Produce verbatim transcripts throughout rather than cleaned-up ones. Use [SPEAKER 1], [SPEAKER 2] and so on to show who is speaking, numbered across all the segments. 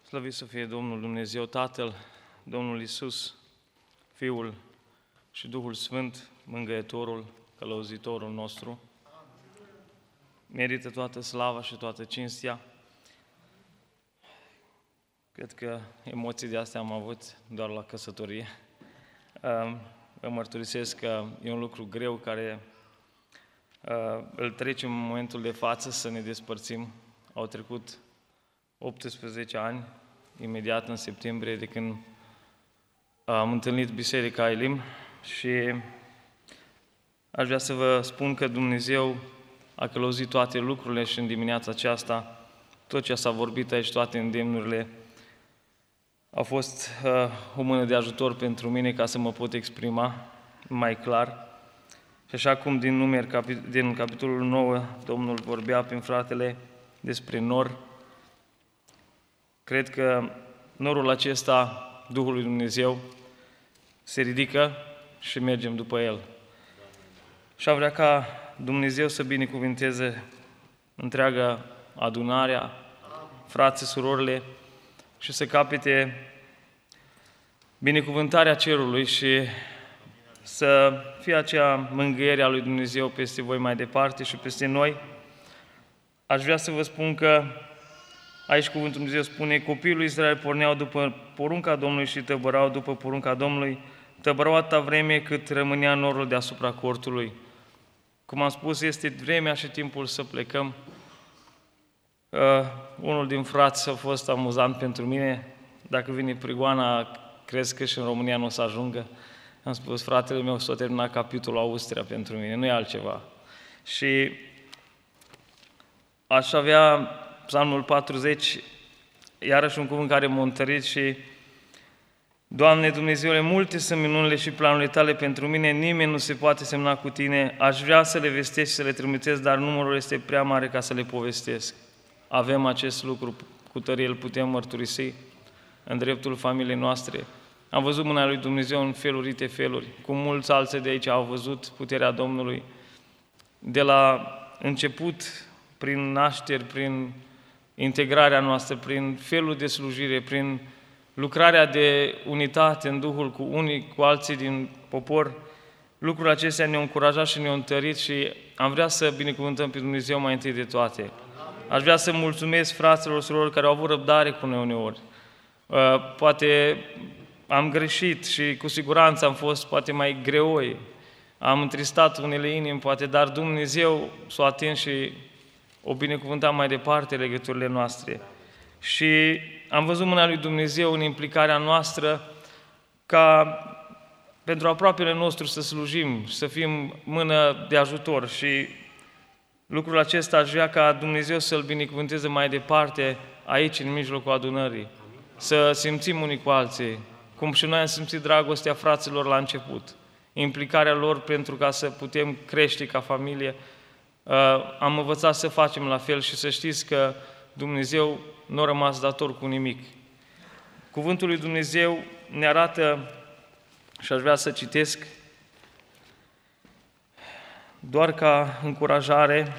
[SPEAKER 1] Slăvit să fie Domnul Dumnezeu Tatăl, Domnul Iisus, Fiul și Duhul Sfânt, Mângâietorul, Călăuzitorul nostru. Merită toată slava și toată cinstea. Cred că emoții de astea am avut doar la căsătorie. Vă mărturisesc că e un lucru greu care îl trecem în momentul de față, să ne despărțim. Au trecut optsprezece ani, imediat în septembrie, de când am întâlnit Biserica Elim și aș vrea să vă spun că Dumnezeu a călăuzit toate lucrurile și în dimineața aceasta, tot ce s-a vorbit aici, toate îndemnurile, a fost uh, o mână de ajutor pentru mine ca să mă pot exprima mai clar. Și așa cum din Numeri, din capitolul nouă, Domnul vorbea prin fratele despre nor, cred că norul acesta, Duhul lui Dumnezeu, se ridică și mergem după El. Și am vrea ca Dumnezeu să binecuvinteze întreaga adunarea, frații, surorile, și să capete binecuvântarea cerului și să fie acea mângâiere a lui Dumnezeu peste voi mai departe și peste noi. Aș vrea să vă spun că aici cuvântul Dumnezeu spune: copiii lui Israel porneau după porunca Domnului și tăbărau după porunca Domnului, tăbărau atâta vreme cât rămânea norul deasupra cortului. Cum am spus, este vremea și timpul să plecăm. Uh, unul din frați a fost amuzant pentru mine: dacă vine prigoana, crezi că și în România nu o să ajungă? Am spus: fratele meu s-a terminat capitolul Austria pentru mine, nu e altceva. Și aș avea Psalmul patruzeci, iarăși un cuvânt care m-a întărit și: Doamne Dumnezeule, multe sunt minunile și planurile Tale pentru mine, nimeni nu se poate semna cu Tine, aș vrea să le vestesc și să le trimitesc, dar numărul este prea mare ca să le povestesc. Avem acest lucru, cu tărie îl putem mărturisi în dreptul familiei noastre. Am văzut mâna lui Dumnezeu în felurite feluri, cum mulți alții de aici au văzut puterea Domnului. De la început, prin nașteri, prin integrarea noastră, prin felul de slujire, prin lucrarea de unitate în Duhul cu unii, cu alții din popor, lucrurile acestea ne-au încurajat și ne-au întărit și am vrea să binecuvântăm pe Dumnezeu mai întâi de toate. Aș vrea să mulțumesc fraților, surorilor care au avut răbdare cu noi uneori. Poate am greșit și cu siguranță am fost poate mai greoi. Am întristat unele inimi, poate, dar Dumnezeu s-a atins și o binecuvântat mai departe legăturile noastre. Și am văzut mâna lui Dumnezeu în implicarea noastră ca pentru aproapele nostru să slujim, să fim mână de ajutor și lucrul acesta aș vrea ca Dumnezeu să-L binecuvânteze mai departe aici, în mijlocul adunării. Să simțim unii cu alții, cum și noi am simțit dragostea fraților la început, implicarea lor pentru ca să putem crește ca familie. Am învățat să facem la fel și să știți că Dumnezeu nu a rămas dator cu nimic. Cuvântul lui Dumnezeu ne arată, și aș vrea să citesc, doar ca încurajare,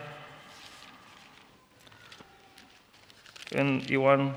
[SPEAKER 1] în Ioan: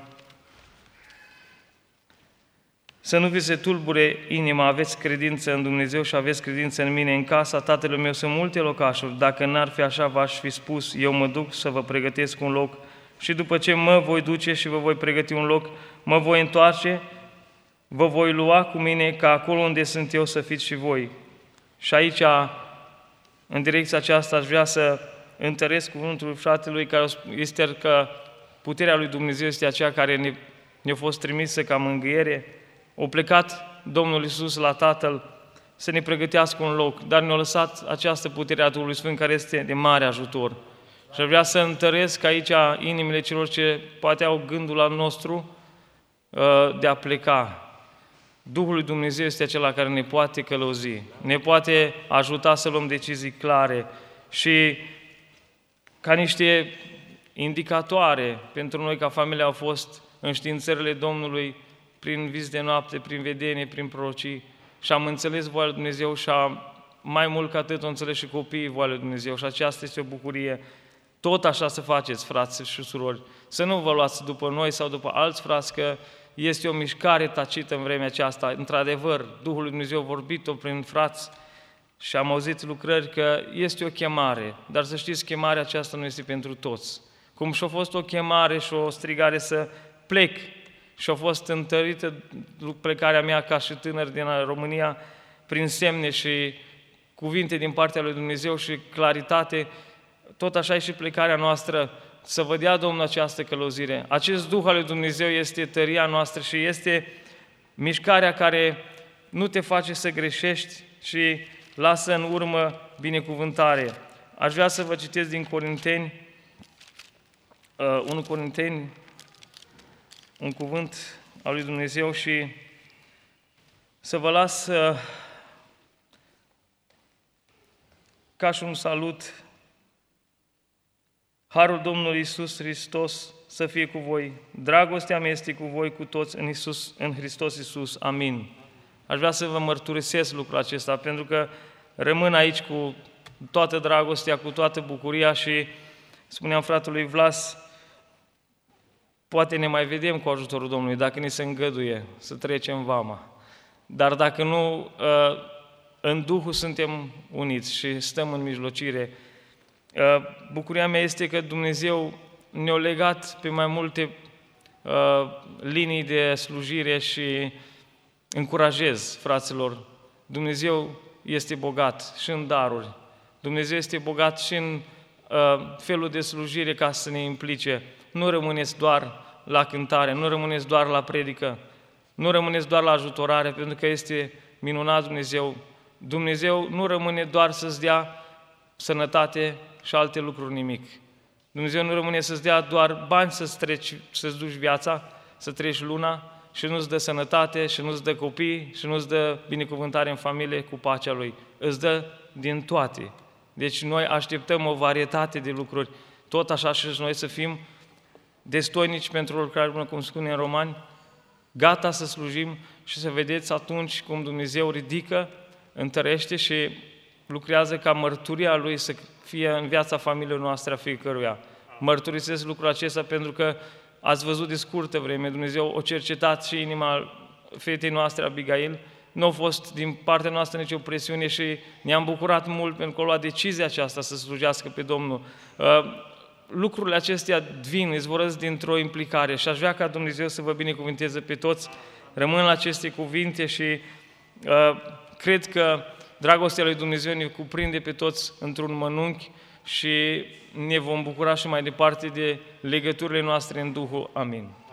[SPEAKER 1] să nu vi se tulbure inima, aveți credință în Dumnezeu și aveți credință în mine. În casa Tatălui meu sunt multe locașuri, dacă n-ar fi așa, v-aș fi spus, eu mă duc să vă pregătesc un loc și după ce mă voi duce și vă voi pregăti un loc, mă voi întoarce, vă voi lua cu mine, ca acolo unde sunt eu să fiți și voi. Și aici, în direcția aceasta, aș vrea să întăresc cuvântul fratelui, care este că puterea lui Dumnezeu este aceea care ne, ne-a fost trimisă ca mângâiere. A plecat Domnul Iisus la Tatăl să ne pregătească un loc, dar ne-a lăsat această putere a Duhului Sfânt care este de mare ajutor. Și aș vrea să întăresc aici inimile celor ce poate au gândul al nostru de a pleca. Duhul lui Dumnezeu este acela care ne poate călăuzi, ne poate ajuta să luăm decizii clare și ca niște indicatoare pentru noi ca familie au fost înștiințările Domnului prin vis de noapte, prin vedenie, prin prorocii și am înțeles voia lui Dumnezeu și am, mai mult ca atât, o înțeles și copiii voia lui Dumnezeu și aceasta este o bucurie. Tot așa să faceți, frați și surori, Să nu vă luați după noi sau după alți frați, că este o mișcare tacită în vremea aceasta. Într-adevăr, Duhul lui Dumnezeu a vorbit-o prin frați și am auzit lucrări că este o chemare, dar să știți, chemarea aceasta nu este pentru toți. Cum și-a fost o chemare și o strigare să plec și a fost întărită plecarea mea ca și tânăr din România prin semne și cuvinte din partea lui Dumnezeu și claritate, tot așa e și plecarea noastră, să vă dea Domnul această călăuzire. Acest Duh al lui Dumnezeu este tăria noastră și este mișcarea care nu te face să greșești și lasă în urmă binecuvântare. Aș vrea să vă citesc din Corinteni, uh, unu Corinteni, un cuvânt al lui Dumnezeu și să vă las uh, ca și un salut. Harul Domnului Iisus Hristos să fie cu voi. Dragostea mea este cu voi cu toți în, Iisus, în Hristos Iisus. Amin. Aș vrea să vă mărturisesc lucrul acesta, pentru că rămân aici cu toată dragostea, cu toată bucuria și spuneam fratelui Vlas, poate ne mai vedem cu ajutorul Domnului, dacă ni se îngăduie să trecem vama. Dar dacă nu, în Duhul suntem uniți și stăm în mijlocire. Bucuria mea este că Dumnezeu ne-a legat pe mai multe linii de slujire și încurajez, fraților, Dumnezeu este bogat și în daruri. Dumnezeu este bogat și în felul de slujire ca să ne implice. Nu rămâneți doar la cântare, nu rămâneți doar la predică, nu rămâneți doar la ajutorare, pentru că este minunat Dumnezeu. Dumnezeu nu rămâne doar să-ți dea sănătate și alte lucruri, nimic. Dumnezeu nu rămâne să-ți dea doar bani să-ți treci, să-ți duci viața, să treci luna și nu-ți dă sănătate și nu-ți dă copii și nu-ți dă binecuvântare în familie cu pacea Lui. Îți dă din toate. Deci noi așteptăm o varietate de lucruri. Tot așa și noi să fim destoinici pentru lucrare bună, cum spune în Romani, gata să slujim și să vedeți atunci cum Dumnezeu ridică, întărește și lucrează ca mărturia Lui să fie în viața familiei noastre a fiecăruia. Mărturisesc lucrul acesta pentru că ați văzut de scurtă vreme, Dumnezeu o cercetat și inima fetei noastre, Abigail, nu a fost din partea noastră nicio presiune și ne-am bucurat mult pentru că a luat decizia aceasta să slujească pe Domnul. Lucrurile acestea vin, izvorăsc dintr-o implicare și aș vrea ca Dumnezeu să vă binecuvânteze pe toți. Rămân la aceste cuvinte și uh, cred că dragostea lui Dumnezeu ne cuprinde pe toți într-un mănunchi și ne vom bucura și mai departe de legăturile noastre în Duhul. Amin.